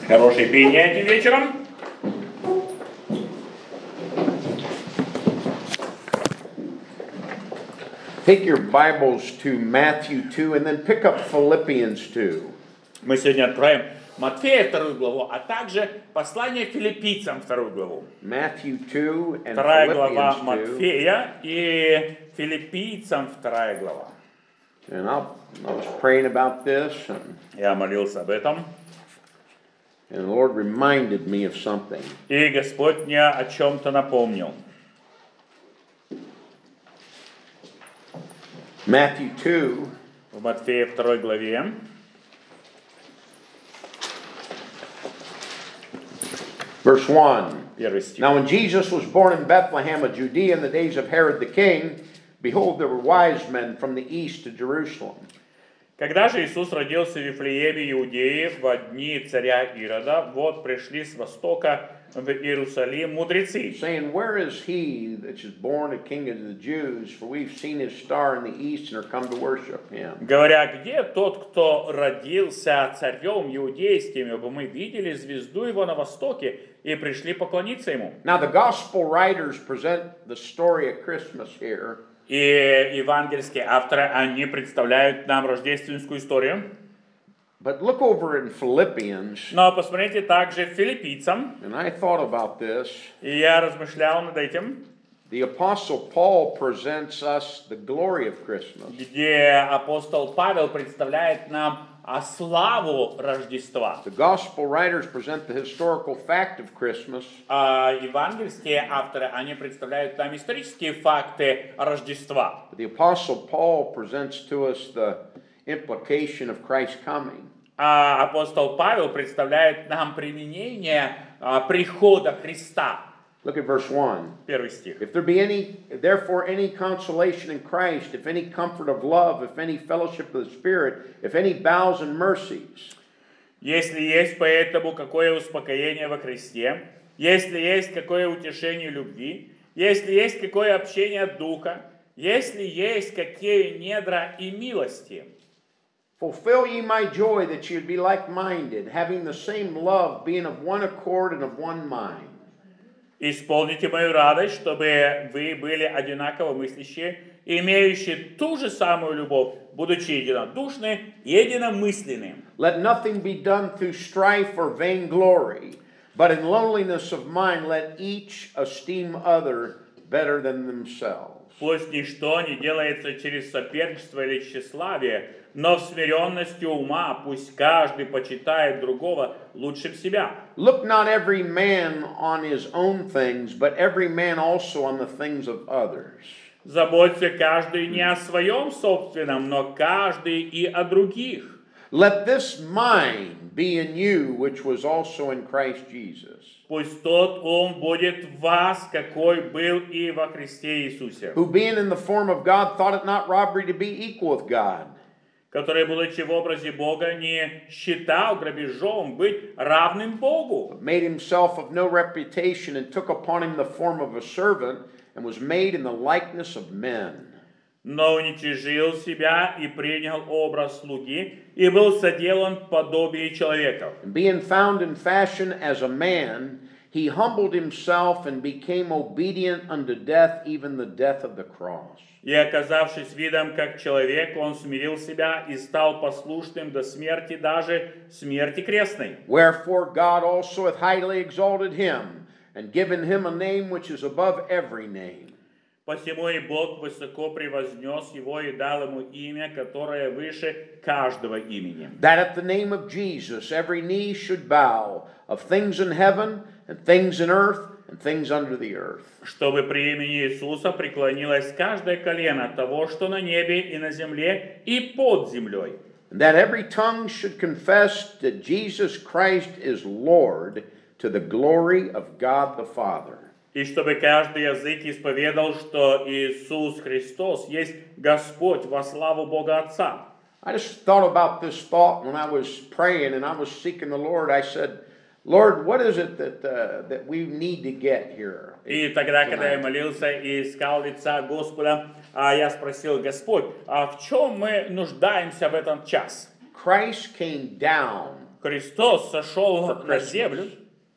Хорошей пение этим вечером. Take your Bibles to Matthew 2 and then pick up Philippians 2. Мы сегодня откроем Матфея 2 главу, а также послание филиппийцам 2 главу. Matthew 2 and 2 глава Philippians 2. Матфея и филиппийцам 2 глава. And I was praying about this, and Я молился об этом, the Lord reminded me of something. и Господь мне о чем-то напомнил. Matthew 2, В Матфея 2 главе, verse 1. 1 стих. Now when Jesus was born in Bethlehem of Judea in the days of Herod the king, behold, there were wise men from the east to Jerusalem. Когда же Иисус родился в Вифлееме Иудеи во дни царя Ирода, вот пришли с востока в Иерусалим мудрецы, Saying, where is he that is born a king of the Jews? For we've seen his star in the east and are come to worship him. говоря, где тот, кто родился царем иудейским, ибо мы видели звезду его на востоке и пришли поклониться ему. Now the gospel writers present the story of Christmas here. И евангельские авторы, они представляют нам рождественскую историю. But look over in Philippians, Но посмотрите также филиппийцам, and I thought about this. и я размышлял над этим, The Apostle Paul presents us the glory of Christmas. где апостол Павел представляет нам славу Рождества. The gospel writers present the historical fact of Christmas. А евангельские авторы, они представляют нам исторические факты Рождества. The Apostle Paul presents to us the implication of Christ's coming. А апостол Павел представляет нам применение прихода Христа. Look at verse 1. 1 стих. If there be therefore any consolation in Christ, if any comfort of love, if any fellowship of the Spirit, if any bowels and mercies. Если есть поэтому какое успокоение во Христе, если есть какое утешение любви, если есть какое общение Духа, если есть какие недра и милости. Fulfill ye my joy that ye be like-minded, having the same love, being of one accord and of one mind. Исполните мою радость, чтобы вы были одинаково мыслящие, имеющие ту же самую любовь, будучи единодушны и единомысленны. Let nothing be done through strife or vainglory, but in lowliness of mind let each esteem other better than themselves. Пусть ничто не делается через соперничество или тщеславие, но в смиренности ума пусть каждый почитает другого лучше себя. Look not every man on his own things, but every man also on the things of others. Заботься каждый не о своем собственном, но каждый и о других. Let this mind be in you, which was also in Christ Jesus. Пусть тот ум будет в вас, какой был и во Христе Иисусе, Who being in the form of God thought it not robbery to be equal with God. который, будучи в образе Бога, не считал грабежом быть равным Богу, Made himself of no reputation and took upon him the form of a servant and was made in the likeness of men. но уничижил себя и принял образ слуги и был соделан в подобии человека. And being found in fashion as a man, he humbled himself and became obedient unto death, even the death of the cross. И, оказавшись видом как человек, он смирил себя и стал послушным до смерти, даже смерти крестной. Wherefore God also hath highly exalted him, and given him a name which is above every name. Посему и Бог высоко превознес его и дал ему имя, которое выше каждого имени. That at the name of Jesus every knee should bow, of things in heaven, and things in earth, and things under the earth. Чтобы при имени Иисуса преклонилось каждое колено того, что на небе и на земле и под землей. And that every tongue should confess that Jesus Christ is Lord, to the glory of God the Father. И чтобы каждый язык исповедал, что Иисус Христос есть Господь во славу Бога Отца. I just thought about this thought when I was praying and I was seeking the Lord. I said, Lord, what is it that we need to get here? И тогда, когда я молился и искал лица Господа, я спросил: Господь, а в чем мы нуждаемся в этот час? Christ came down Христос сошел For на Christmas. землю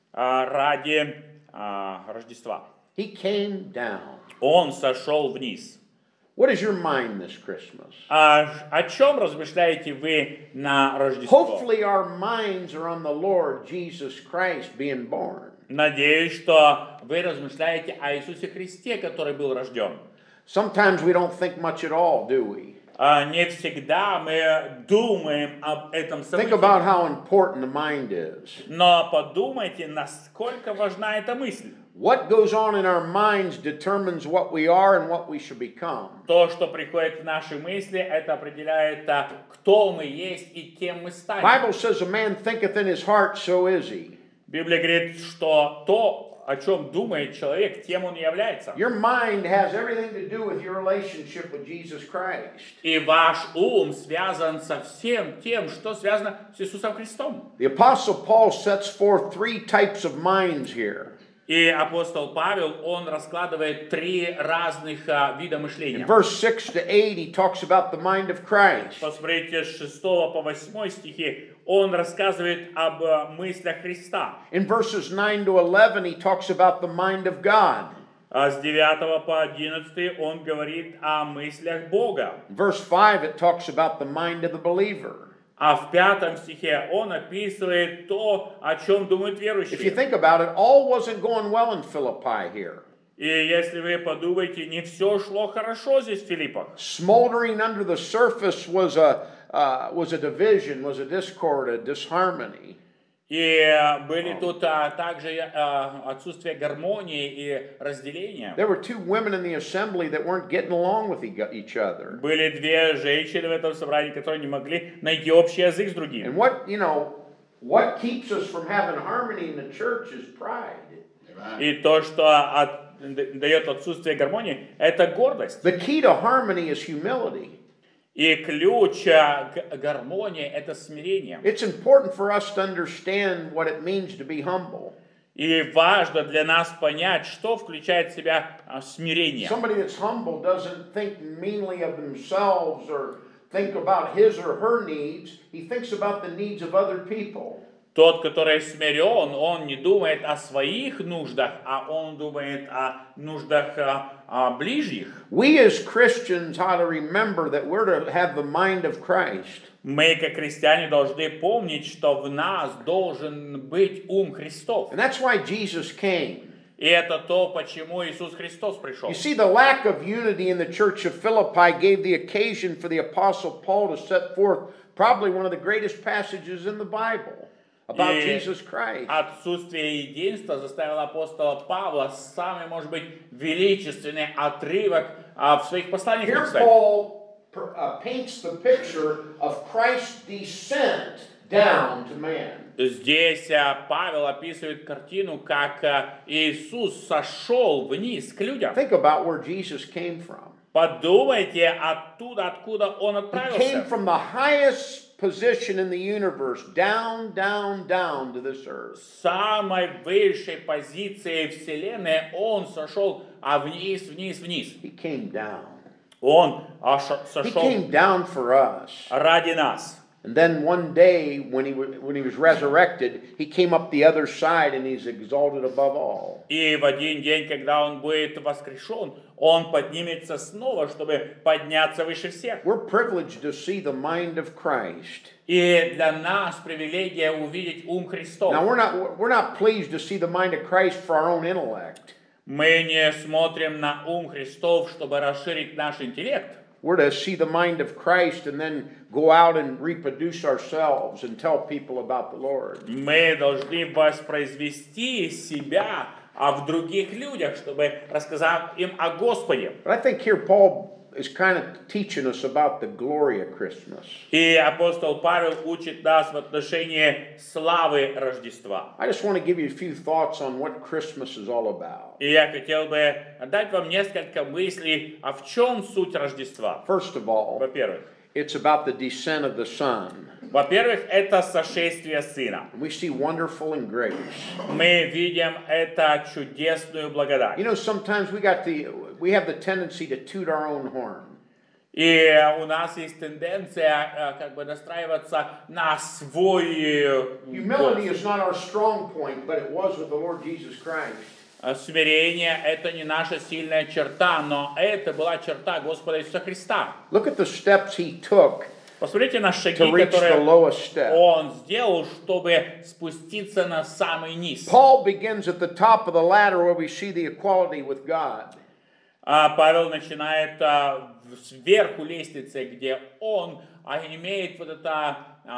ради Рождества. He came down. Он сошел вниз. What is your mind this Christmas? О чем размышляете вы на Рождество? Hopefully our minds are on the Lord Jesus Christ being born. Надеюсь, что вы размышляете о Иисусе Христе, который был рожден. Sometimes we don't think much at all, do we? Не всегда мы думаем об этом Think событии. about how important the mind is. Но подумайте, насколько важна эта мысль. What goes on in our minds determines what we are and what we should become. То, что приходит в наши мысли, это определяет, кто мы есть и кем мы станем. Bible says a man thinketh in his heart, so is he. Библия говорит, что то, о чем думает человек, тем он и является. Your mind has everything to do with your relationship with Jesus Christ. И ваш ум связан со всем тем, что связано с Иисусом Христом. The Apostle Paul sets forth three types of minds here. И апостол Павел, он раскладывает три разных вида мышления. In verse 6 to 8, he talks about the mind of Christ. Посмотрите, с 6 по 8 стихи он рассказывает об мыслях Христа. In verses 9 to 11, he talks about the mind of God. А с 9 по 11 он говорит о мыслях Бога. In verse 5, it talks about the mind of the believer. А в 5 стихе он описывает то, о чем думают If you верующие. think about it, all wasn't going well in Philippi here. И если вы подумаете, не все шло хорошо здесь в Филиппах. Smoldering under the surface was a division, was a discord, a disharmony. И были тут также отсутствие гармонии и разделения. There were two women in the assembly that weren't getting along with each other. Были две женщины в этом собрании, которые не могли найти общий язык с другим. And what keeps us from having harmony in the church is pride. И то, что дает отсутствие гармонии, это гордость. The key to harmony is humility. И ключ к гармонии – это смирение. It's important for us to understand what it means to be humble. И важно для нас понять, что включает в себя смирение. Somebody that's humble doesn't think meanly of themselves or think about his or her needs. He thinks about the needs of other people. Тот, который смирен, он не думает о своих нуждах, а он думает о нуждах ближних. We as Christians ought to remember that we're to have the mind of Christ. Мы, как христиане, должны помнить, что в нас должен быть ум Христов. And that's why Jesus came. И это то, почему Иисус Христос пришел. You see, the lack of unity in the church of Philippi gave the occasion for the Apostle Paul to set forth probably one of the greatest passages in the Bible about Jesus Christ. Отсутствие единства заставило апостола Павла самый, может быть, величественный отрывок в своих посланиях Here написать. Paul paints the picture of Christ's descent down to man. Здесь Павел описывает картину, как Иисус сошел вниз к людям. Think about where Jesus came from. Подумайте оттуда, откуда он He came отправился. from the highest position in the universe down, down, down to this earth. С самой высшей позиции Вселенной он сошел, вниз, вниз, вниз. He came down. Он He сошел came down for us. ради нас. And then one day, when he was resurrected, he came up the other side and he's exalted above all. И в один день, когда он будет воскрешен, он поднимется снова, чтобы подняться выше всех. We're privileged to see the mind of Christ. И для нас привилегия увидеть ум Христов. Now, we're not pleased to see the mind of Christ for our own intellect. Мы не смотрим на ум Христов, чтобы расширить наш интеллект. We're to see the mind of Christ and then go out and reproduce ourselves and tell people about the Lord. Мы должны воспроизвести себя в других людях, чтобы рассказать им о Господе. But I think here Paul is kind of teaching us about the glory of Christmas. И апостол Павел учит нас в отношении славы Рождества. I just want to give you a few thoughts on what Christmas is all about. И я хотел бы дать вам несколько мыслей, в чем суть Рождества. First of all, Во-первых, it's about the descent of the Son. это сошествие Сына. We see wonderful and grace. Мы видим это чудесную благодать. You know, sometimes we have the tendency to toot our own horn. И у нас есть тенденция как бы настраиваться на свой Humility голос. is not our strong point, but it was with the Lord Jesus Christ. Смирение – это не наша сильная черта, но это была черта Господа Иисуса Христа. Look at the steps he took Посмотрите на to шаги, reach the которые lowest step. Он сделал, чтобы спуститься на самый низ. Paul begins at the top of the ladder where we see the equality with God. Павел начинает сверху лестницы, где он имеет вот это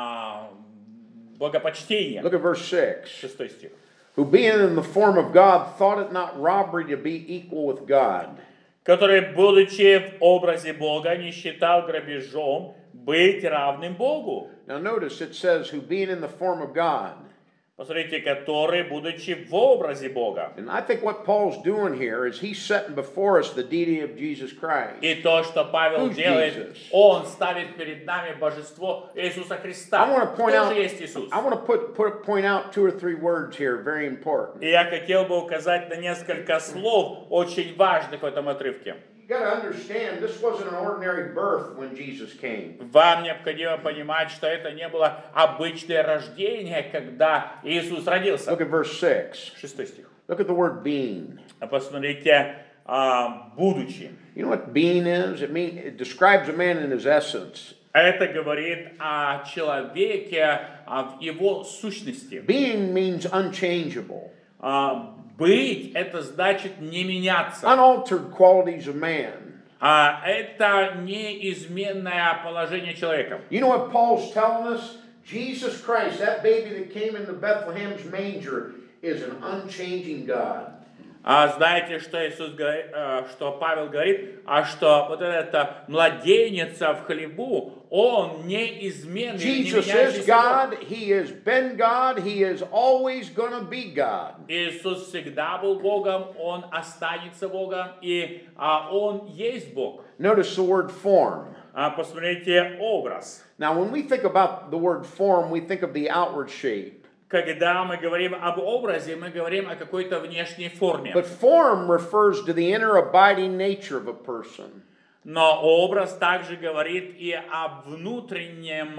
богопочтение. Look at verse 6. 6 стих. Who being in the form of God thought it not robbery to be equal with God. Который, будучи в образе Бога, не считал грабежом быть равным Богу. Now notice it says, who being in the form of God. Посмотрите, который, будучи в образе Бога. And I think what Paul's doing here is he's setting before us the deity of Jesus Christ. И то, что Павел Who's делает, Jesus? он ставит перед нами божество Иисуса Христа. I want to point Кто out, же есть Иисус? I want to point out 2 or 3 words here, very important. И я хотел бы указать на несколько слов, очень важных в этом отрывке. You got to understand, this wasn't an ordinary birth when Jesus came. Вам необходимо понимать, что это не было обычное рождение, когда Иисус родился. Look at verse 6. 6 стих. Look at the word being. Посмотрите, будучи. You know what being is? It describes a man in his essence. Это говорит о человеке, в его сущности. Being means unchangeable. Быть – это значит не меняться. Unaltered qualities of man. Это неизменное положение человека. You know what Paul's telling us? Jesus Christ, that baby that came into Bethlehem's manger, is an unchanging God. Знаете, что Иисус говорит, что Павел говорит, что вот этот младенец в хлебу, он неизменный, не Jesus меняющийся is Бог. God, He has been God, He is always going to be God. Иисус всегда был Богом, Он останется Богом, и Он есть Бог. Notice the word form. Посмотрите образ. Now, when we think about the word form, we think of the outward shape. Когда мы говорим об образе, мы говорим о какой-то внешней форме. But form refers to the inner abiding nature of a person. Но образ также говорит и о внутреннем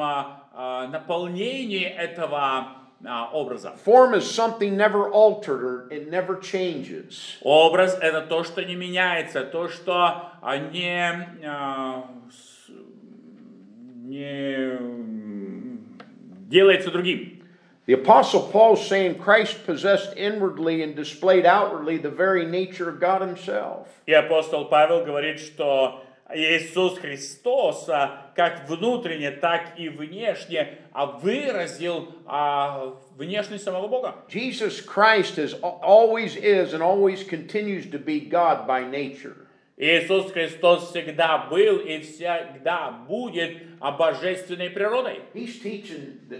наполнении этого образа. Form is something never altered or it never changes. Образ – это то, что не меняется, то, что не делается другим. The Apostle Paul is saying Christ possessed inwardly and displayed outwardly the very nature of God Himself. И апостол Павел говорит, что Иисус Христос как внутренне, так и внешне выразил внешность самого Бога. Jesus Christ always is and always continues to be God by nature. Иисус Христос всегда был и всегда будет божественной природой. He's teaching the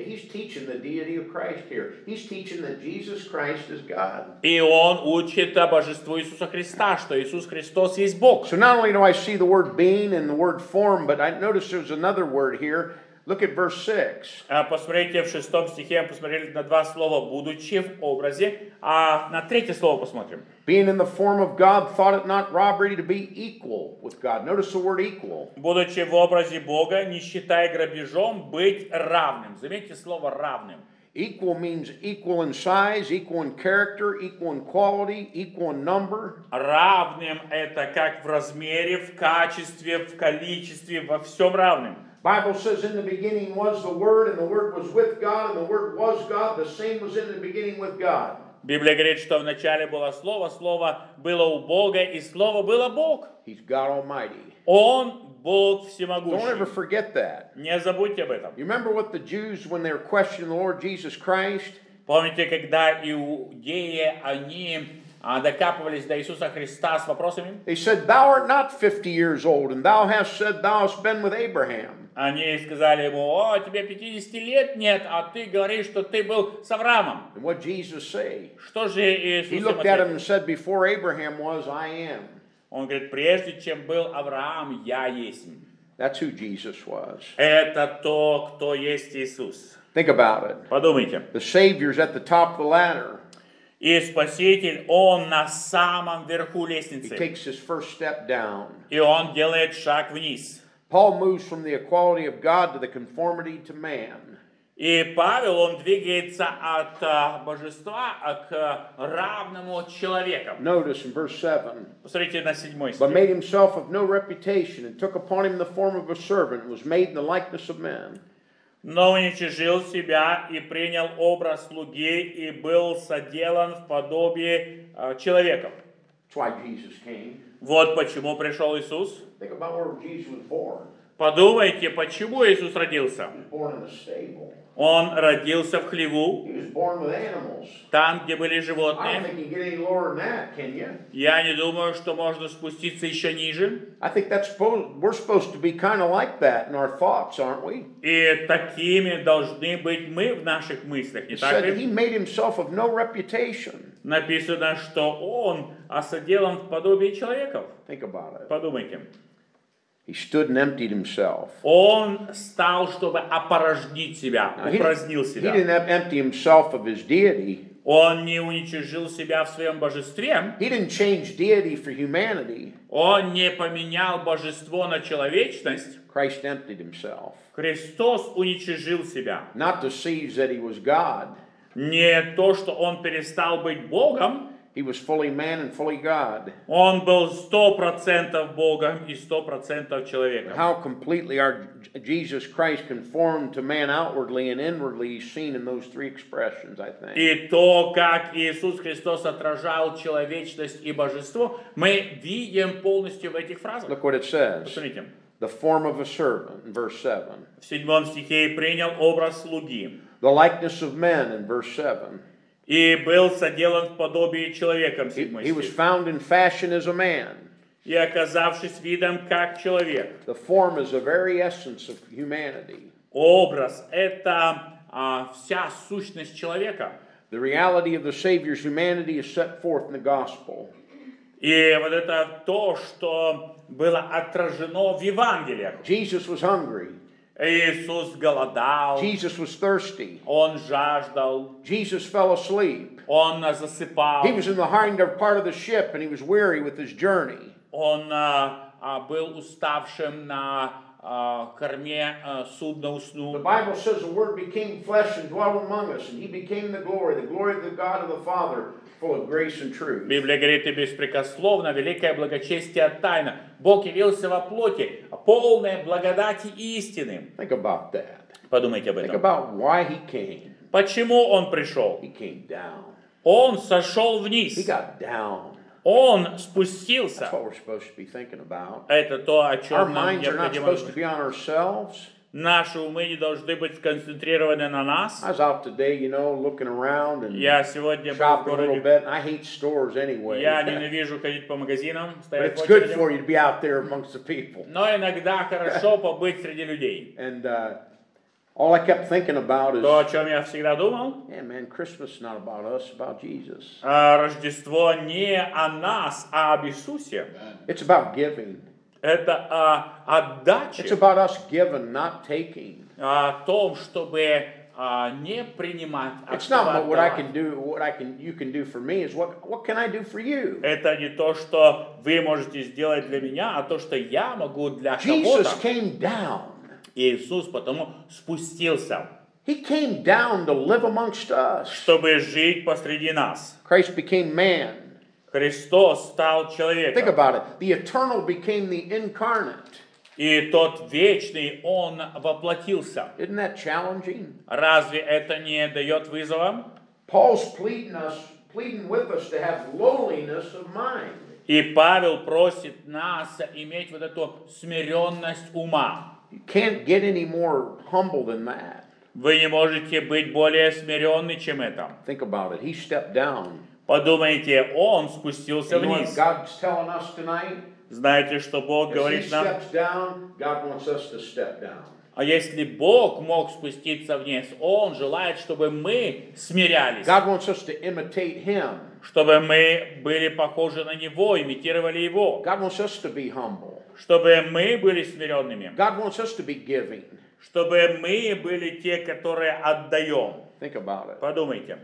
deity of Christ here. He's teaching that Jesus Christ is God. И Он учит божеству Иисуса Христа, что Иисус Христос есть Бог. So not only do I see the word being and the word form, but I notice there's another word here. Look at verse 6. Посмотрите в 6 стихе, посмотрели на два слова «будучи» в образе, а на третье слово посмотрим. Being in the form of God, thought it not robbery to be equal with God. Notice the word equal. Будучи в образе Бога, не считая грабежом быть равным. Заметьте слово «равным». Equal means equal in size, equal in character, equal in quality, equal in number. Равным – это как в размере, в качестве, в количестве, во всем равным. Bible says in the beginning was the Word, and the Word was with God, and the Word was God. The same was in the beginning with God. Библия говорит, что вначале было Слово, Слово было у Бога, и Слово было Бог. He's God Almighty. Он Бог Don't всемогущий. ever forget that. Не забудьте об этом. You remember what the Jews, when they were questioning the Lord Jesus Christ? Помните, когда иудеи, они докапывались до Иисуса Христа с вопросами? They said, Thou art not 50 years old, and thou hast said thou hast been with Abraham. Они сказали ему: о, тебе 50 лет нет, а ты говоришь, что ты был с Авраамом. And what Jesus say? Что же Иисус He им looked at him ответил? and said, Before Abraham was, I am. Он говорит: прежде чем был Авраам, я есть. That's who Jesus was. Это то, кто есть Иисус. Think about it. Подумайте. The Savior's at the top of the ladder. И Спаситель, Он на самом верху He лестницы. takes his first step down. И Он делает шаг вниз. Paul moves from the equality of God to the conformity to man. И Павел, он двигается от божества к равному человеку. Notice in verse 7. Посмотрите на 7 But стих. made himself of no reputation, and took upon him the form of a servant, and was made in the likeness of men. Но уничижил себя и принял образ слуги, и был соделан в подобии человека. That's why Jesus came. Вот почему пришел Иисус. Think about where Jesus was born. Подумайте, почему Иисус родился. He was born in a stable. Он родился в хлеву, He was born with animals. там, где были I don't животные. think you can get any lower than that, can you? Я не думаю, что можно спуститься еще ниже. I think we're supposed to be kind of like that in our thoughts, aren't we? И такими должны быть мы в наших мыслях, не It так said he ли? made himself of no reputation. Написано, что он соделан в подобии человеков. Think about it. Подумайте. He stood and emptied himself. Он стал, чтобы опорожнить себя, Now, he упразднил he себя. didn't empty himself of his deity. Он не уничижил себя в своем божестве. He didn't change deity for humanity. Он не поменял божество на человечность. Christ emptied himself. Христос уничижил себя. Not to seize that he was God. Не то, что он перестал быть Богом. He was fully man and fully God. Он был 100% Богом и 100% человеком. How completely our Jesus Christ conformed to man outwardly and inwardly is seen in those three expressions, I think. И то, как Иисус Христос отражал человечность и божество, мы видим полностью в этих фразах. Look what it says. Посмотрите. The form of a servant in verse 7. В 7 стихе принял образ слуги. The likeness of men in verse 7. И был соделан в подобии человеком. He was found in fashion as a man. И оказавшись видом как человек. The form is the very essence of humanity. Образ – это вся сущность человека. The reality of the Savior's humanity is set forth in the gospel. И вот это то, что было отражено в Евангелиях. Jesus was hungry. Иисус голодал, Jesus was thirsty. Он жаждал, Jesus fell asleep. Он засыпал, He was in the hinder part of the ship and he was weary with his journey. Он был уставшим на корме судна, The уснул. Bible says the Word became flesh and dwelt among us, and He became the glory of the God of the Father, full of grace and truth. Библия говорит, и беспрекословно, великое благочестие тайна. Бог явился во плоти, полное благодати и истины. Think about that. Подумайте об Think этом. about why He came. Почему Он пришел? He came down. Он сошел He вниз. got down. Он спустился. That's what we're supposed to be thinking about. Это то, о Our чем нам minds are not необходимо supposed to думать. be on ourselves. Наши умы не должны быть сконцентрированы на нас. I was out today, looking around and Я сегодня был в shopping a little городе. bit. And I hate stores anyway. Я ненавижу ходить по магазинам, But стоять it's в good очереди. for you to be out there amongst the people. Но иногда хорошо побыть среди людей. And all I kept thinking about is, То, о чем я всегда думал, yeah, man, Christmas is not about us, it's about Jesus. Рождество не о нас, а об Иисусе. It's about giving. Это о отдаче, It's about us giving, not taking. о том, чтобы не принимать, а It's чтобы not what I отдавать. can do, you can do for me. Is what can I do for you? Это не то, что вы можете сделать для меня, а то, что я могу для кого-то. Jesus came down. Иисус потому спустился, He came down to live amongst us. чтобы жить посреди нас. Christ became man. Христос стал Think человеком. about it. The eternal became the incarnate. И тот вечный, Он воплотился. Isn't that challenging? Разве это не дает вызова? Paul's pleading with us to have lowliness of mind. И Павел просит нас иметь вот эту смиренность ума. You can't get any more humble than that. Вы не можете быть более смиренны, чем это. Think about it. He stepped down. Подумайте, Он спустился You know what вниз. God's telling us tonight? Знаете, что Бог As He говорит нам? steps down, God wants us to step down. А если Бог мог спуститься вниз, Он желает, чтобы мы смирялись, God wants us to imitate Him. чтобы мы были похожи на Него, имитировали Его, God wants us to be humble. чтобы мы были смиренными, God wants us to be giving. чтобы мы были те, которые отдаем. Think about it. Подумайте.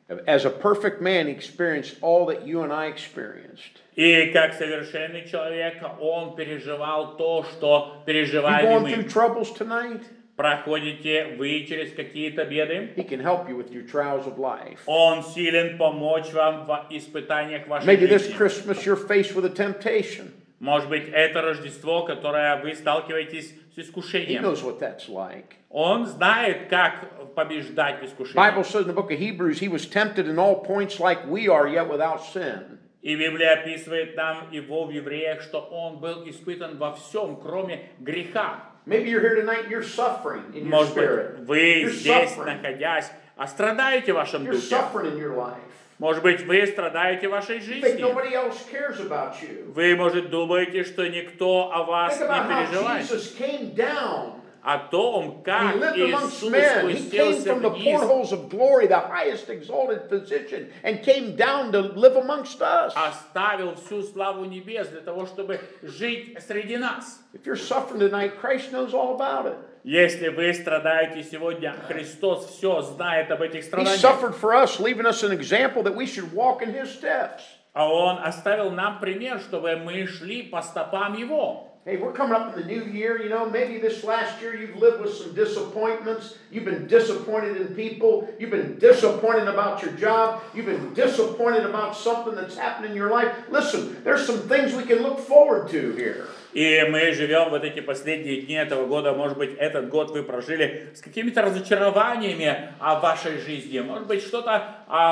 As a perfect man, he experienced all that you and I experienced. И как совершенный человек, он переживал то, что You переживаем going и through мы. troubles tonight? Проходите вы через какие-то беды? He can help you with your trials of life. Он силен помочь вам в испытаниях вашей Maybe this жизни. Christmas you're faced with a temptation. Может быть, это Рождество, которое вы сталкиваетесь с He искушением. knows what that's like. Он знает, как побеждать The искушение. Bible says in the book of Hebrews, he was tempted in all points like we are, yet without sin. И Библия описывает нам его в Евреях, что он был испытан во всем, кроме греха. Maybe you're here tonight and you're suffering in your Может spirit. быть, вы You're здесь, suffering. находясь, страдаете в вашем You're духе. suffering in your life. Может быть, вы страдаете в вашей You think жизни. nobody else cares about you. Вы, может, думаете, что никто о вас Think about не how переживает. Jesus came down. О том, He как lived amongst Иисус men. He came спустился from the вниз, portholes of glory, the highest exalted position, and came down to live amongst us. оставил всю славу небес для того, чтобы жить среди нас. If you're suffering tonight, Christ knows all about it. Если вы страдаете сегодня, Христос все знает об этих He страданиях. suffered for us, leaving us an example that we should walk in His steps. А Он оставил нам пример, чтобы мы шли по стопам Его. Hey, we're coming up in the new year. You know, maybe this last year you've lived with some disappointments. You've been disappointed in people. You've been disappointed about your job. You've been disappointed about something that's happened in your life. Listen, there's some things we can look forward to here. И мы живем вот эти последние дни этого года. Может быть, этот год вы прожили с какими-то разочарованиями о вашей жизни. Может быть, что-то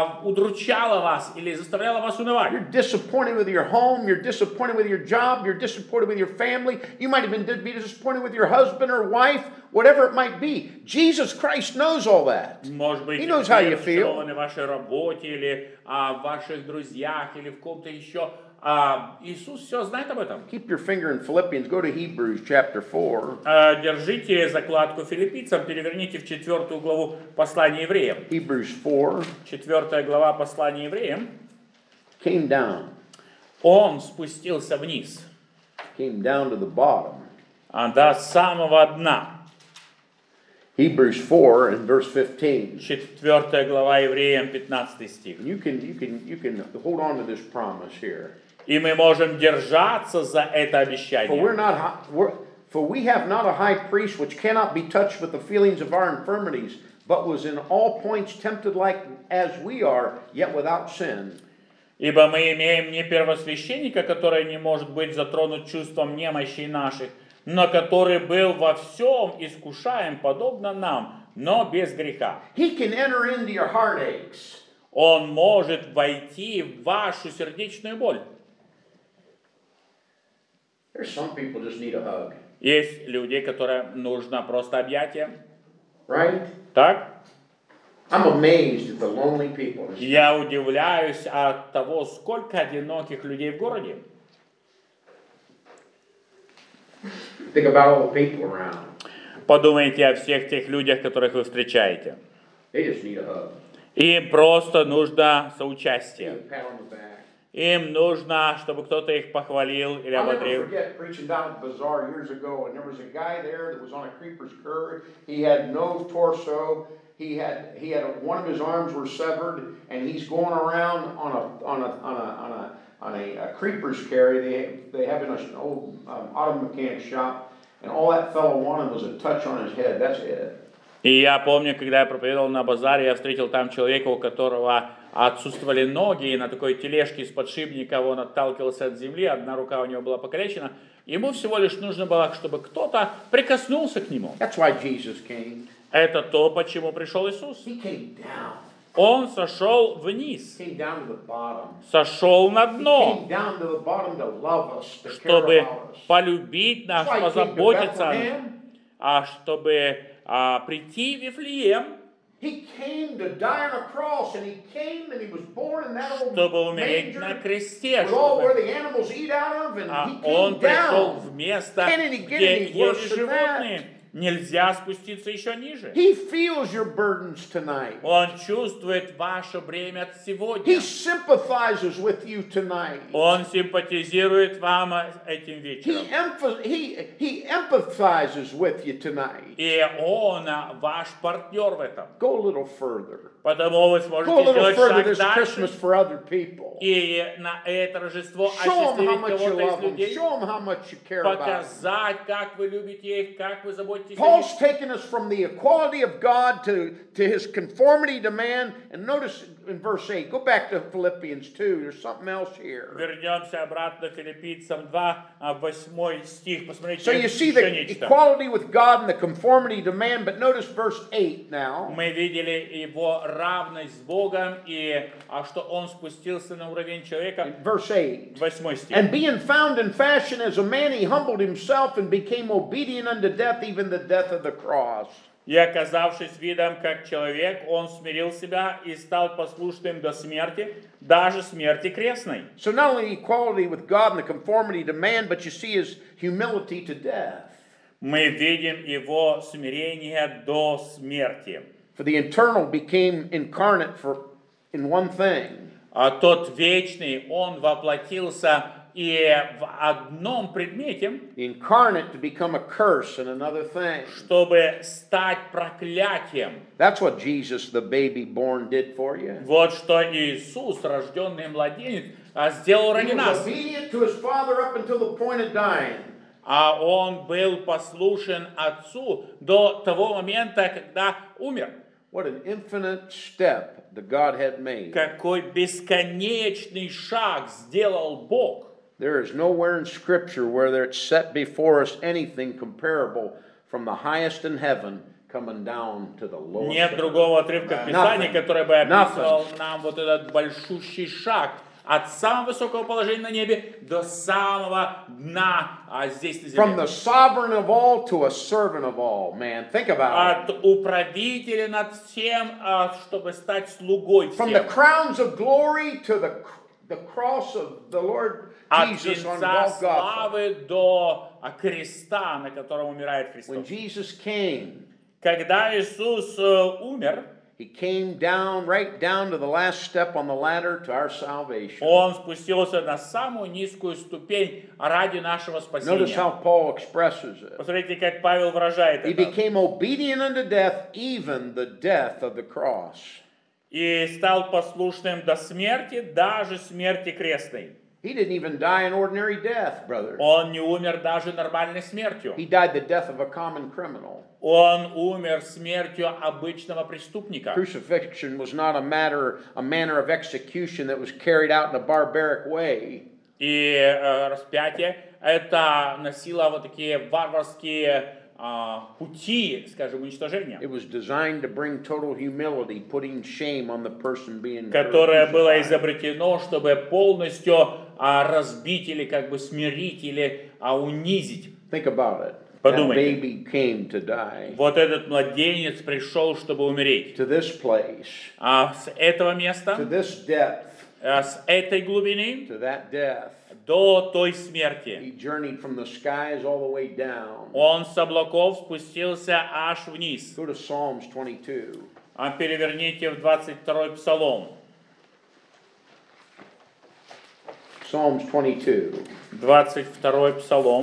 удручало вас или заставляло вас унывать. You're disappointed with your home. You're disappointed with your job. You're disappointed with your family. You might even be disappointed with your husband or wife, whatever it might be. Jesus Christ knows all that. Может быть, He knows how you вы feel. разочарованы в вашей работе или в ваших друзьях или в ком-то еще. Иисус все знает об этом. Keep your finger in Philippians. Go to Hebrews chapter 4. Держите закладку филиппийцам, переверните в 4 главу послания евреям. Hebrews 4 4 глава послания евреям. came down. Он спустился вниз, Came down to the bottom. до самого дна. Hebrews 4 and verse 15. 4 глава евреям, 15 стих. You can hold on to this promise here. И мы можем держаться за это обещание. For we have not a high priest which cannot be touched with the feelings of our infirmities, but was in all points tempted like as we are, yet without sin. Ибо мы имеем не первосвященника, который не может быть затронут чувством немощи наших, но который был во всем искушаем, подобно нам, но без греха. He can enter into your heartaches. Он может войти в вашу сердечную боль. There's some people just need a hug. Есть люди, которым нужно просто объятие. Right? Так? I'm amazed at the lonely people. Я удивляюсь от того, сколько одиноких людей в городе. Think about all the people around. Подумайте о всех тех людях, которых вы встречаете. They just need a hug. Им просто нужно соучастие. A pat on the back. Им нужно, чтобы кто-то их похвалил или I'll never ободрил. forget preaching down at the bazaar years ago, and there was a guy there that was on a creeper's curve. He had no torso. He had one of his arms were severed, and he's going around on a creeper's carry. They have in an old auto mechanic shop, and all that fellow wanted was a touch on his head. That's it. И я помню, когда я проповедовал на базаре, я встретил там человека, у которого отсутствовали ноги, и на такой тележке из подшипника он отталкивался от земли, одна рука у него была покалечена. Ему всего лишь нужно было, чтобы кто-то прикоснулся к нему. That's why Jesus came. Это то, почему пришел Иисус. He came down. Он сошел вниз, He came down to the bottom. сошел на He дно, came down to the bottom to love us, to care чтобы about us. полюбить нас, That's why he came to позаботиться о нас, Bethlehem. чтобы прийти в Вифлеем, He came to die on a cross, and he came and he was born in that old чтобы умереть на manger кресте, with all where чтобы the animals eat out of, and he он came пришел down. в место, Can it get где any worse ели than that? животные, нельзя спуститься еще ниже. He feels your burdens tonight. Он чувствует ваше бремя от He сегодня. sympathizes with you tonight. Он симпатизирует вам этим вечером. He empathizes with you tonight. И он ваш партнер в этом. Go a little further. Потому вы Go a сможете little сделать further шаг this Christmas дальше for other people. и на это Рождество Show them how осчастливить much you кого-то love из them. людей, Show them how much you care about them. показать, как вы любите их, как вы заботитесь о Paul's них. taken us from the equality of God to his conformity to man. And notice in verse 8, go back to Philippians 2. There's something else here. Вернемся обратно к Филиппийцам 2, 8 стих. Посмотрите, So you see еще the нечто. equality with God and the conformity to man, but notice verse 8 now. Мы видели его равность с Богом, и что он спустился на уровень человека. Verse 8. 8 стих. And being found in fashion as a man, he humbled himself and became obedient unto death, even the death of the cross. И оказавшись видом как человек, он смирил себя и стал послушным до смерти, даже смерти крестной. So not only equality with God and the conformity to man, but you see his humility to death. Мы видим его смирение до смерти. For the eternal became incarnate in one thing. А тот вечный, он воплотился и в одном предмете, The incarnate to become a curse in another thing. чтобы стать проклятием. That's what Jesus, the baby born, did for you. Вот что Иисус, рожденный младенец, сделал He ради was нас. obedient to his Father up until the point of dying. А он был послушен Отцу до того момента, когда умер. What an infinite step the Godhead made. Какой бесконечный шаг сделал Бог. There is nowhere in Scripture where it's set before us anything comparable from the highest in heaven coming down to the lowest. Нет другого отрывка в Писании, который бы описывал нам вот этот большущий шаг от самого высокого положения на небе до самого дна здесь на From земле. the sovereign of all to a servant of all, man. Think about it. От управителя над всем, чтобы стать слугой From the всем. crowns of glory to the cross of the Lord От Jesus on венца Golgotha. славы до креста, на котором умирает When Христос. Jesus came, Когда Иисус умер, he came down, right down to the last step on the ladder to our salvation. Он спустился на самую низкую ступень ради нашего Notice how спасения. Paul expresses it. Посмотрите, как Павел выражает He это. became obedient unto death, even the death of the cross. И стал послушным до смерти, даже смерти крестной. He didn't even die an ordinary death, brother. Он не умер даже нормальной смертью. He died the death of a common criminal. Он умер смертью обычного преступника. Crucifixion was not a manner of execution that was carried out in a barbaric way. И распятие это носило вот такие варварские пути, скажем, уничтожения, It was designed to bring total humility, putting shame on the person being которое было crucified. изобретено, чтобы полностью разбить или как бы смирить или унизить. Think about it. That Подумайте. baby came to die. Вот этот младенец пришел, чтобы умереть. To this place, С этого to места, this depth, с этой глубины to that death. до той смерти. He journeyed from the skies all the way down. Он с облаков спустился аж вниз. Go to Psalms 22. Переверните в 22-й Псалом. Psalms 22. 22-й Псалом.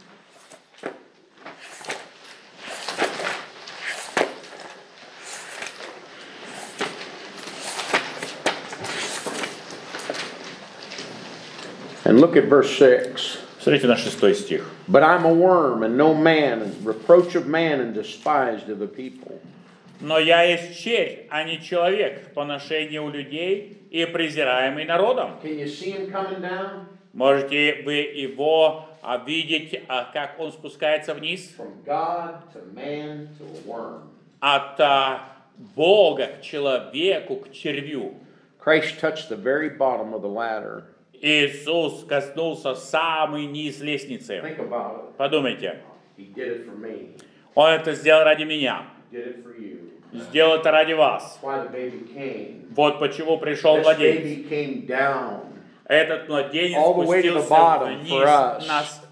And look at verse 6. Смотрите на 6 стих. But I'm a worm and no man, and reproach of man and despised of the people. Но я есть червь, а не человек, поношение у людей и презираемый народом. Can you see him coming down? Можете вы его видеть, как он спускается вниз? From God to man to a worm. От Бога к человеку, к червю. Christ touched the very bottom of the ladder. Иисус коснулся самый низ лестницы. Think about it. Подумайте, He did it for me. Он это сделал ради меня, He did it for you. сделал это ради вас. That's why the baby came. Вот почему пришел This младенец. baby came down. Этот младенец All the way to the спустился bottom вниз for us.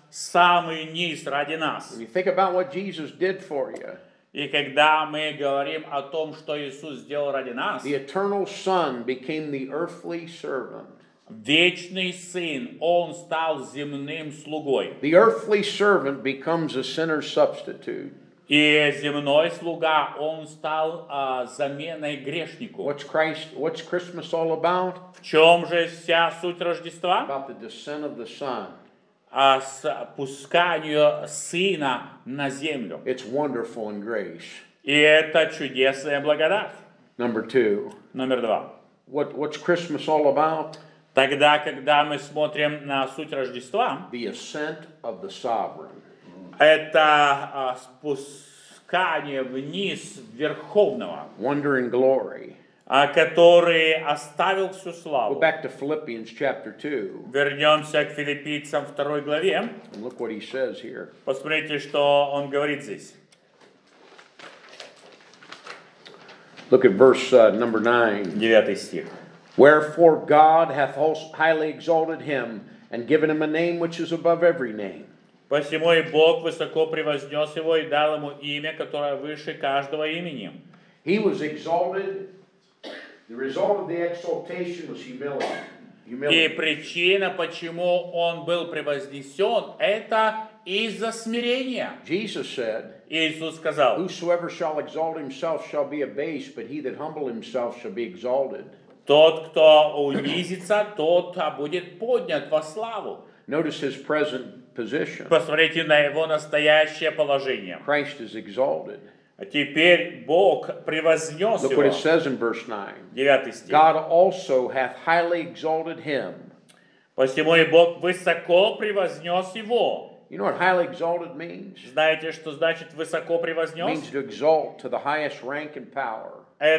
самый низ ради нас. When you think about what Jesus did for you, И когда мы говорим о том, что Иисус сделал ради нас, the eternal Son became the earthly servant. вечный Сын, Он стал земным слугой. The earthly servant becomes a sinner's substitute. И земной слуга, Он стал заменой грешнику. What's Christmas all about? В чем же вся суть Рождества? About the descent of the Son. О спусканию Сына на землю. It's wonderful in grace. И это чудесная благодать. Number 2. Номер 2. What's Christmas all about? Тогда, когда мы смотрим на суть Рождества, The ascent of the sovereign. это спускание вниз Верховного, Wonder and glory. который оставил всю Go славу. back to Philippians chapter 2 Вернемся к Филиппийцам 2 главе. and look what he says here. Посмотрите, что он говорит здесь. Look at verse number 9. 9 стих. Wherefore God hath also highly exalted him and given him a name which is above every name. «Посему и Бог высоко превознес его и дал ему имя, которое выше каждого имени». He was exalted. The result of the exaltation was humility. И причина, почему он был превознесен, это из-за смирения. Jesus said, Иисус сказал: Whosoever shall exalt himself shall be abased, but he that humble himself shall be exalted. Тот, кто унизится, тот будет поднят во славу. Notice his present position. Посмотрите на его настоящее положение. Christ is exalted. А теперь Бог превознес Look what it его. says in verse 9. 9 стих. God also hath highly exalted him. Посему и Бог высоко превознес его. You know what highly exalted means? Знаете, что значит высоко It превознес? means to exalt to the highest rank and power.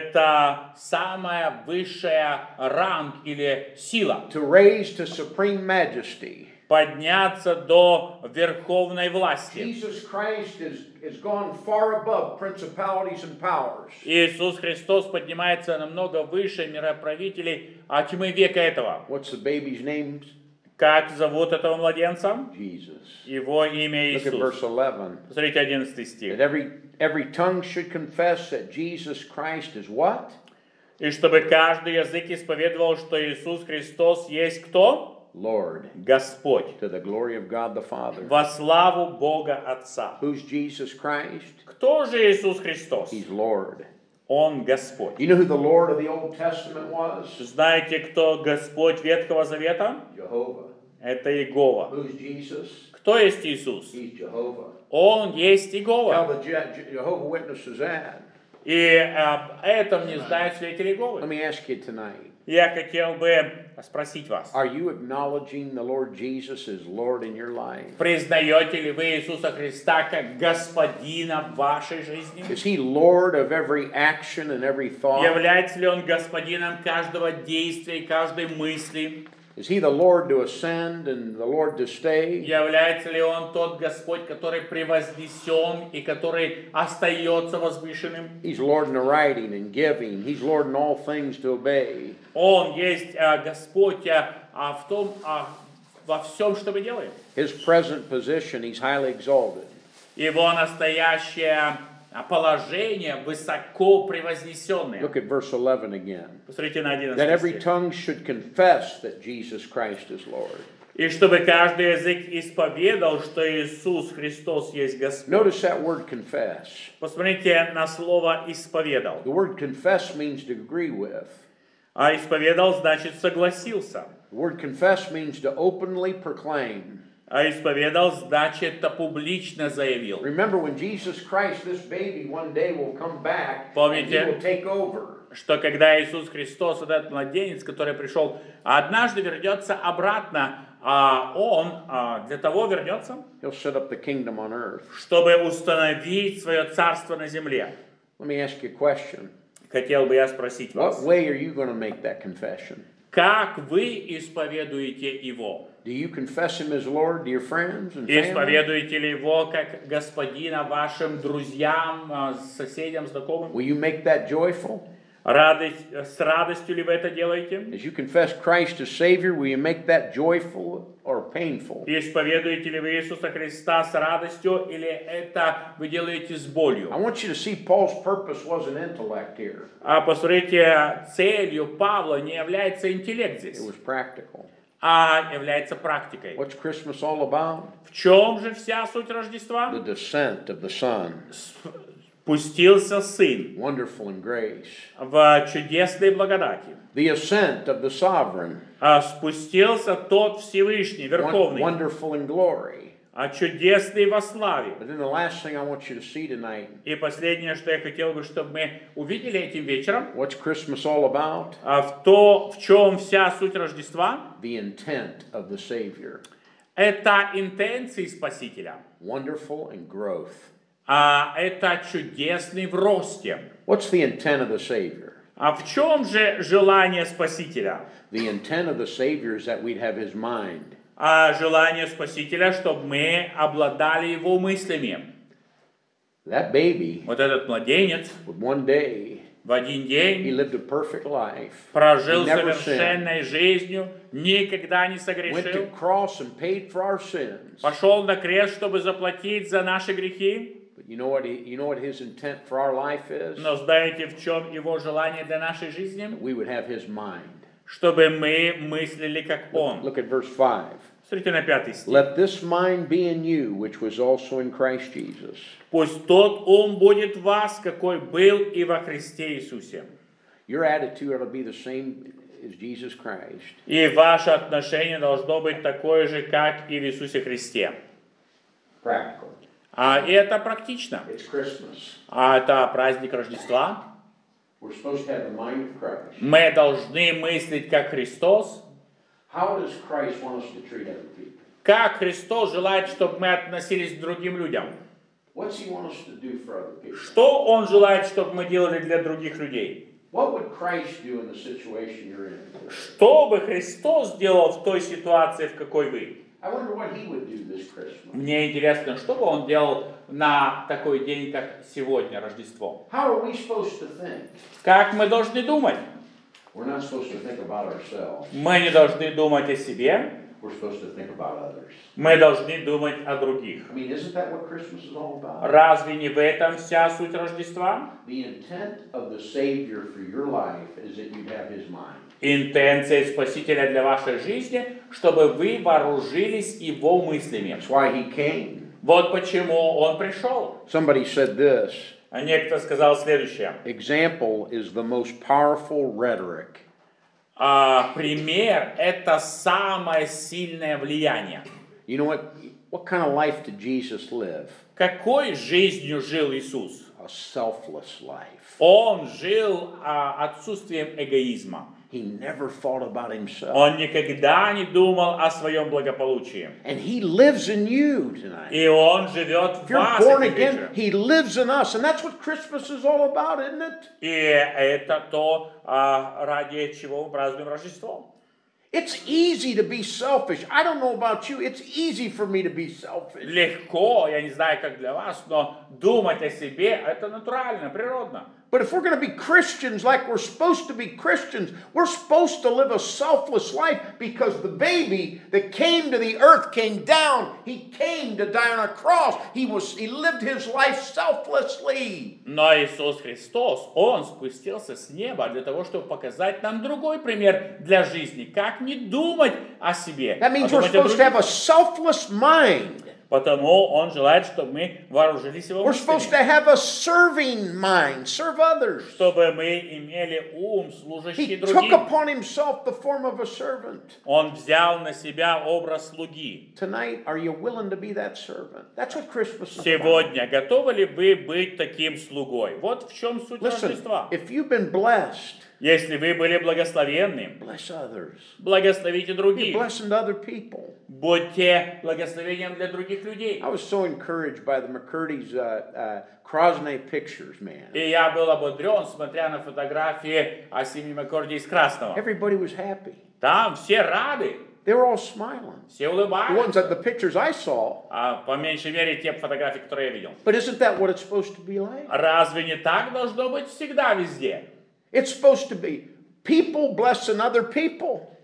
Это самая высшая ранг или сила. To raise to supreme majesty. Подняться до верховной власти. Jesus Christ is gone far above principalities and powers. Иисус Христос поднимается намного выше мироправителей тьмы века этого. What's the baby's name? Как зовут этого младенца? Jesus. Его имя Look at Иисус. verse 11. Посмотрите 11 стих. That every tongue should confess that Jesus Christ is what? И чтобы каждый язык исповедовал, что Иисус Христос есть кто? Lord. Господь. To the glory of God the Father. Во славу Бога Отца. Who's Jesus Christ? Кто же Иисус Христос? He's Lord. Он Господь. You know who the Lord of the Old Testament was? Знаете, кто Господь Ветхого Завета? Jehovah. Это Иегова. Who's Jesus? Кто есть Иисус? He's Jehovah. Он есть Tell Иегова. the Jehovah Witnesses that. И об этом не знают свидетели Let Иеговы. me ask you tonight. Я хотел бы спросить вас. Are you acknowledging the Lord Jesus as Lord in your life? Признаете ли вы Иисуса Христа как Господина в вашей жизни? Is He Lord of every action and every thought? Является ли Он Господином каждого действия и каждой мысли? Is He the Lord to ascend and the Lord to stay? Является ли Он тот Господь, который превознесен и который остается возвышенным? He's Lord in the writing and giving. He's Lord in all things to obey. Он есть Господь во всем, что мы делаем. His present position, He's highly exalted. Его настоящее положение высоко превознесенное. Look at verse 11 again. Посмотрите на 11 That every стих. tongue should confess that Jesus Christ is Lord. И чтобы каждый язык исповедал, что Иисус Христос есть Господь. Notice that word confess. Посмотрите на слово «исповедал». The word confess means to agree with. А исповедал значит согласился. The word confess means to openly proclaim. А исповедал значит публично заявил. Remember when Jesus Christ, this baby, one day will come back and He Помните, will take over. что когда Иисус Христос, вот этот младенец, который пришел, однажды вернется обратно, Он для того вернется, He'll set up the kingdom on earth. чтобы установить свое царство на земле. Let me ask you a question. Хотел бы я спросить What вас, way are you going to make that confession? как вы исповедуете Его? Do you confess Him as Lord to your friends and family? Исповедуете ли Его как Господина вашим друзьям, соседям, знакомым? Will you make that joyful? С радостью ли вы это делаете? As you confess Christ as Savior, will you make that joyful or painful? Исповедуете ли вы Иисуса Христа с радостью, или это вы делаете с I болью? want you to see Paul's purpose wasn't intellect here. А посмотрите, целью Павла не является интеллект It здесь, was practical. а является практикой. What's Christmas all about? В чем же вся суть Рождества? The descent of the Son, Спустился Сын wonderful in grace. в чудесной благодати. The ascent of the Sovereign, Спустился тот Всевышний, Верховный, wonderful in glory. чудесный во славе. But then the last thing I want you to see tonight, И последнее, что я хотел бы, чтобы мы увидели этим вечером, what's Christmas all about? в чем вся суть Рождества, The intent of the Savior, это интенции Спасителя, wonderful in growth. это чудесный в росте. What's the intent of the Savior? В чем же желание Спасителя? The intent of the Savior is that we'd have His mind. Желание Спасителя, чтобы мы обладали Его мыслями. That baby, Вот этот младенец would one day, в один he день lived a perfect life. прожил He never совершенной жизнью, никогда не Went to согрешил, cross and paid for our sins. пошел на крест, чтобы заплатить за наши грехи. But you know what his intent for our life is? Но знаете, в чем Его желание для нашей жизни? We would have His mind. Чтобы мы мыслили, как Он. Look at verse 5. Смотрите на 5 стих. Let this mind be in you, which was also in Christ Jesus. Пусть тот ум будет в вас, какой был и во Христе Иисусе. Your attitude ought to be the same as Jesus Christ. И ваше отношение должно быть такое же, как и в Иисусе Христе. Practical. И это практично. It's Christmas. Это праздник Рождества. We're supposed to have the mind of Christ. Мы должны мыслить как Христос. How does Christ want us to treat other people? Как Христос желает, чтобы мы относились к другим людям. What's He want us to do for other people? Что Он желает, чтобы мы делали для других людей? What would Christ do in the situation you're in? Что бы Христос сделал в той ситуации, в какой вы? I wonder what He would do this Christmas. Мне интересно, что бы Он делал на такой день, как сегодня, Рождество? How are we supposed to think? Как мы должны думать? We're not supposed to think about ourselves. Мы не должны думать о себе, We're supposed to think about others. мы должны думать о других. I mean, isn't that what Christmas is all about? Разве не в этом вся суть Рождества? The intent of the Savior for your life is that you have His mind. Интенция Спасителя для вашей жизни, чтобы вы вооружились Его мыслями. That's why He came. Вот почему Он пришел. Somebody said this. А некто сказал следующее. Example is the most powerful rhetoric. Пример – это самое сильное влияние. You know what kind of life did Jesus live? Какой жизнью жил Иисус? A selfless life. Он жил отсутствием эгоизма. He never thought about himself. Он никогда не думал о своем благополучии. And He lives in you tonight. И Он живет в If you're вас born этим again, вечером. He lives in us. And that's what Christmas is all about, isn't it? И это то, ради чего мы празднуем Рождество. It's easy to be selfish. I don't know about you. It's easy for me to be selfish. Легко, я не знаю, как для вас, но думать о себе – это натурально, природно. But if we're going to be Christians like we're supposed to be Christians, we're supposed to live a selfless life because the baby that came to the earth came down. He came to die on a cross. He lived his life selflessly. Но Иисус Христос, Он спустился с неба для того, чтобы показать нам другой пример для жизни. Как не думать о себе. That means we're supposed to have a selfless mind. Потому Он желает, чтобы мы вооружились Его We're supposed to мыслями. have a serving mind, serve others. Чтобы мы имели ум, служащий He took другим. upon himself the form of a servant. Он взял на себя образ слуги. Tonight, are you willing to be that servant? That's what Christmas is about. Сегодня готовы ли вы быть таким слугой? Вот в чем суть Listen, Рождества. if you've been blessed, Если вы были благословенны, bless others. благословите Be a других. blessing to other people. Будьте благословением для других людей. I was so encouraged by the McCurdy's Krosney pictures, man. И я был ободрен, смотря на фотографии о семье Маккорди из Красного. Everybody was happy. Там все рады, They were all smiling. все The ones улыбаются. that the pictures I saw. По меньшей мере, те фотографии, которые я видел. But isn't that what it's supposed to be like? Разве не так должно быть всегда везде? It's supposed to be people blessing other people.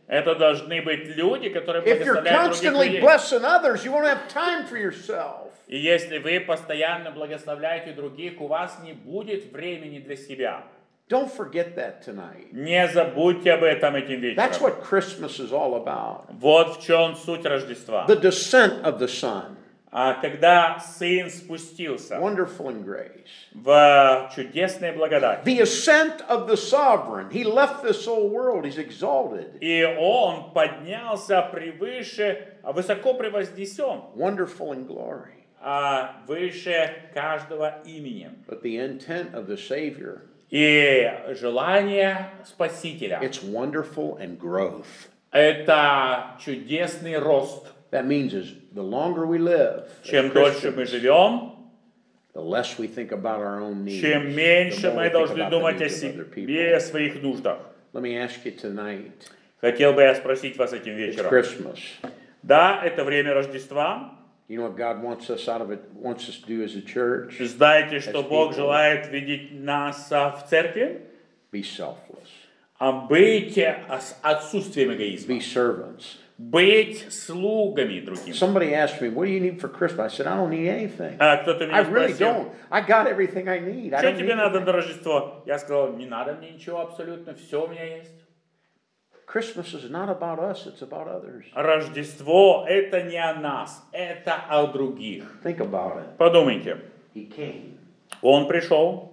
Это должны быть люди, которые If you're благословляют других constantly людей. blessing others, you won't have time for yourself. И если вы постоянно благословляете других, у вас не будет времени для себя. Don't forget that tonight. Не забудьте об этом этим That's вечером. what Christmas is all about. Вот в чем суть Рождества. The descent of the Son. Когда Сын спустился Wonderful in grace. в чудесной благодати. The ascent of the sovereign. He left this old world. He's exalted. И Он поднялся превыше, высоко превознесен, Wonderful in glory. выше каждого имени. But the intent of the Savior, И желание Спасителя it's wonderful and growth. – это чудесный рост. That means is the longer we live, as Чем дольше мы Christians, живем, the less we think about our own needs. чем the меньше more мы we think должны about the думать о needs of other себе, people. о своих нуждах. Let me ask you tonight. Хотел бы я спросить вас этим It's вечером. Christmas. Да, это время Рождества. You know what God wants us wants us to do as a church? Знаете, что As Бог people. желает видеть нас в церкви? Be selfless. Быть с отсутствием эгоизма. Be servants. Быть слугами другим. Somebody asked me, what do you need for Christmas? I said, I don't need anything. Кто-то I меня really спросил, don't. I got everything I need. I что don't тебе need надо anything. на Рождество? Я сказал, не надо мне ничего абсолютно, все у меня есть. Christmas is not about us, it's about others. Рождество это не о нас, это о других. Think about it. Подумайте, He came Он пришел,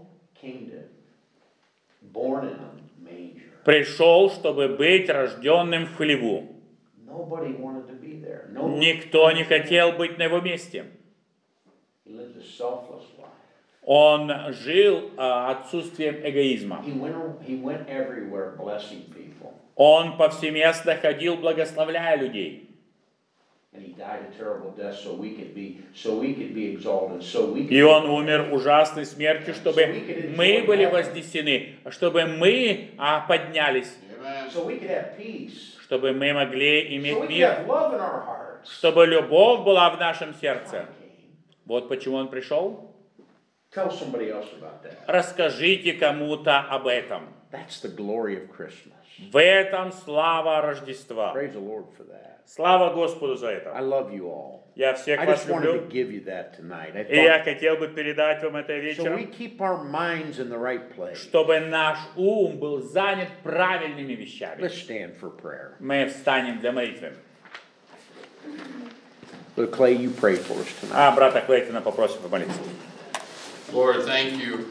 born in a manger. пришел, чтобы быть рожденным в хлеву. Nobody wanted to be there. Никто не хотел быть на его месте. He lived a selfless life. Он жил отсутствием эгоизма. He went everywhere blessing people. Он повсеместно ходил, благословляя людей. And he died a terrible death so we could be exalted, so we could И он умер ужасной смертью, чтобы мы были вознесены, чтобы мы поднялись, so we could have peace, чтобы мы могли so иметь we could мир, have love in our hearts. чтобы любовь была в нашем сердце. God came. Вот почему он пришел. Tell somebody else about that. Расскажите кому-то об этом. That's the glory of Christmas. В этом слава Рождества. Praise the Lord for that. Слава Господу за I это. love you all. Я всех I вас just wanted to люблю. give you that tonight. I И я thought, хотел бы передать вам это so we вечером, keep our minds in the right place. чтобы наш ум был занят правильными вещами. Let's stand for prayer. Мы встанем для молитвы. Brother Clay, you pray for us tonight. Брата Клейтона попросим помолиться. Lord, thank you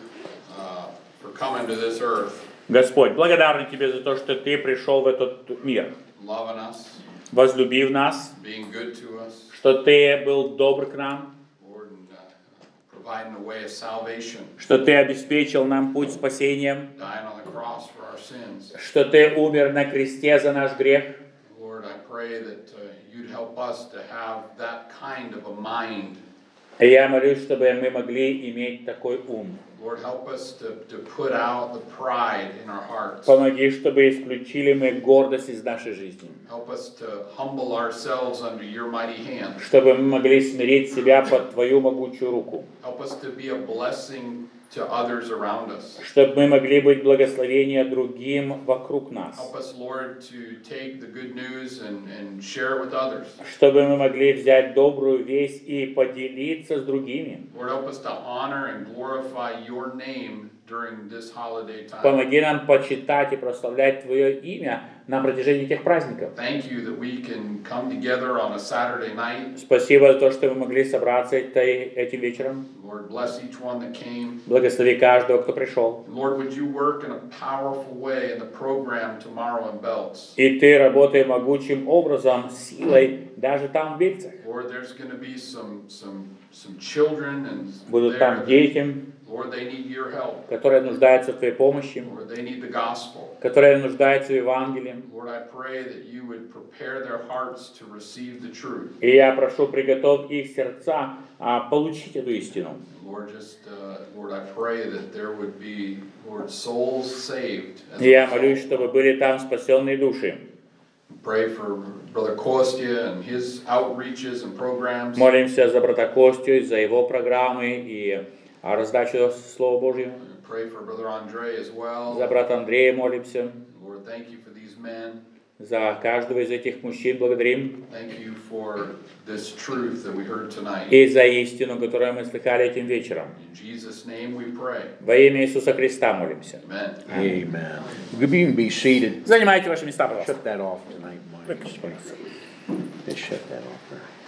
for coming to this earth, Господь, благодарны Тебе за то, что Ты пришел в этот мир, loving us, возлюбив нас, being good to us, что Ты был добр к нам, Lord, and providing a way of salvation, что Ты обеспечил нам путь спасения, dying on the cross for our sins. что Ты умер на кресте за наш грех. Lord, I pray that you'd help us to have that kind of a mind. И я молюсь, чтобы мы могли иметь такой ум. Lord, help us to put out the pride in our hearts. Помоги, чтобы исключили мы гордость из нашей жизни. Help us to humble ourselves under your mighty hand. Чтобы мы могли смирить себя под Твою могучую руку. Help us to be a blessing to others around us. Чтобы мы могли быть благословением другим вокруг нас. Help us, Lord, to take the good news and share it with others. Чтобы мы могли взять добрую весть и поделиться с другими. Lord, help us to honor and glorify your name during this holiday time. Помоги нам почитать и прославлять Твое имя на протяжении этих праздников. Thank you that we can come together on a Saturday night. Спасибо за то, что мы могли собраться этим вечером. Lord, bless each one that came. Благослови каждого, кто пришел. Lord, would you work in a powerful way in the program tomorrow in Belts? И Ты работай могучим образом, силой, даже там в Бельцах. Lord, there's going to be some children and Будут там дети, Lord, they need your help. которые нуждаются в Твоей помощи, Lord, they need the gospel. которые нуждаются в Евангелии. Lord, I pray that you would prepare their hearts to receive the truth. И я прошу, приготовь их сердца получить эту истину. Lord, Lord, I pray that there would be, Lord, souls saved. as a И я result. молюсь, чтобы были там спасенные души. Pray for Brother Kostya and his outreaches and programs. Молимся за брата Костю, за его программы и раздачу Слова Божьего. Pray for Brother Andre as well. За брата Андрея молимся. Lord, thank you for these men. За каждого из этих мужчин благодарим. Thank you for this truth that we heard tonight. И за истину, которую мы слыхали этим вечером. In Jesus' name we pray. Во имя Иисуса Христа молимся. Amen. Amen. You can be seated. Занимайте ваши места, пожалуйста. Shut that off tonight, Mike. Just shut that off there.